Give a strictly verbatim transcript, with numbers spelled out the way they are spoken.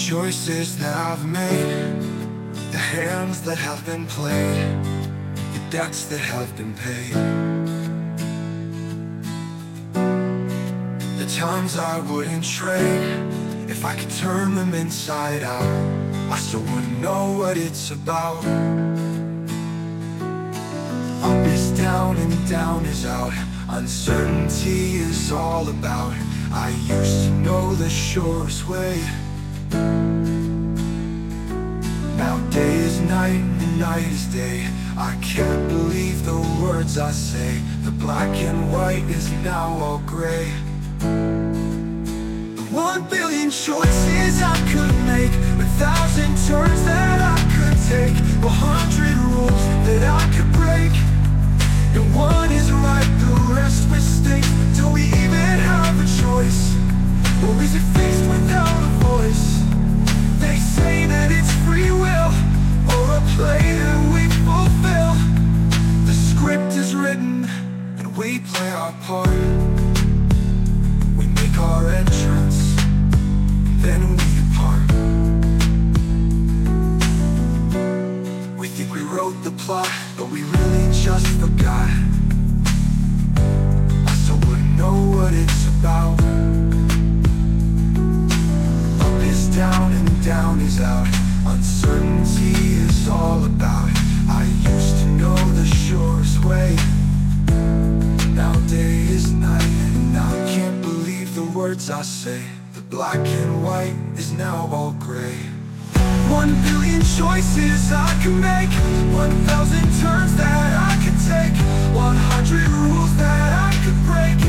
choices that I've made, the hands that have been played, the debts that have been paid, the times I wouldn't trade. If I could turn them inside out, I still wouldn't know what it's about. Up is down and down is out, uncertainty is all about. I used to know the surest way. Now day is night and night is day. I can't believe the words I say. The black and white is now all gray. The one billion choices I could make, a thousand turns that I could take, a hundred rules that I could break. And one is right, the rest mistakes. Do we even have a choice? Or is it faced without a voice? They say that it's free will, or a play that we fulfill. The script is written, and we play our part. We make our entrance, then we depart. We think we wrote the plot, but we really just forgot. I still wouldn't know what it's about. Up is down and down is out, uncertainty is all about. I used to know the surest way. Now day is night and I can't believe the words I say. The black and white is now all gray. One billion choices I can make, one thousand turns that I could take, one hundred rules that I could break.